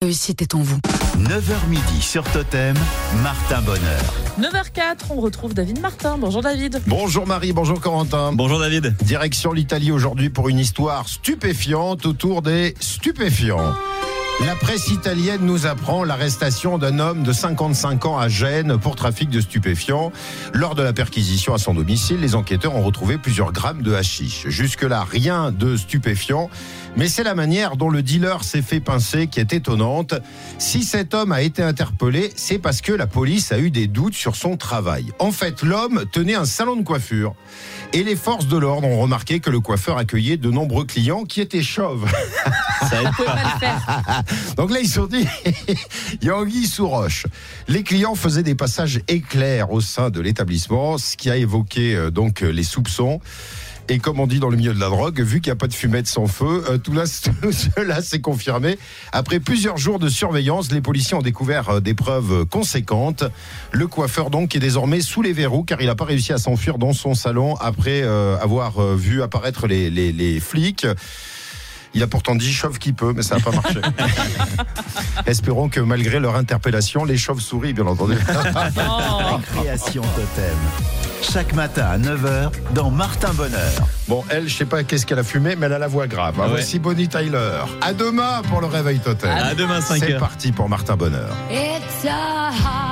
réussite est en vous. 9h midi sur Totem, Martin Bonheur. 9h04, on retrouve David Martin. Bonjour David. Bonjour Marie, bonjour Corentin. Bonjour David. Direction l'Italie aujourd'hui pour une histoire stupéfiante autour des stupéfiants. La presse italienne nous apprend l'arrestation d'un homme de 55 ans à Gênes pour trafic de stupéfiants. Lors de la perquisition à son domicile, les enquêteurs ont retrouvé plusieurs grammes de hashish. Jusque-là, rien de stupéfiant, mais c'est la manière dont le dealer s'est fait pincer qui est étonnante. Si cet homme a été interpellé, c'est parce que la police a eu des doutes sur son travail. En fait, l'homme tenait un salon de coiffure et les forces de l'ordre ont remarqué que le coiffeur accueillait de nombreux clients qui étaient chauves. Ça aide pas. Pas le faire. Donc là, ils se sont dit, il y a anguille sous roche. Les clients faisaient des passages éclairs au sein de l'établissement, ce qui a évoqué donc les soupçons. Et comme on dit dans le milieu de la drogue, vu qu'il n'y a pas de fumette sans feu, tout cela s'est confirmé. Après plusieurs jours de surveillance, les policiers ont découvert des preuves conséquentes. Le coiffeur donc est désormais sous les verrous car il n'a pas réussi à s'enfuir dans son salon après avoir vu apparaître les flics. Il a pourtant dit chauve qui peut, mais ça n'a pas marché. Espérons que malgré leur interpellation, les chauves-souris, bien entendu. Création Totem. Chaque matin à 9h dans Martin Bonheur. Bon, elle, je sais pas qu'est-ce qu'elle a fumé, mais elle a la voix grave. Ouais. Voici Bonnie Tyler. À demain pour le réveil total. À demain 5h. C'est parti pour Martin Bonheur. It's a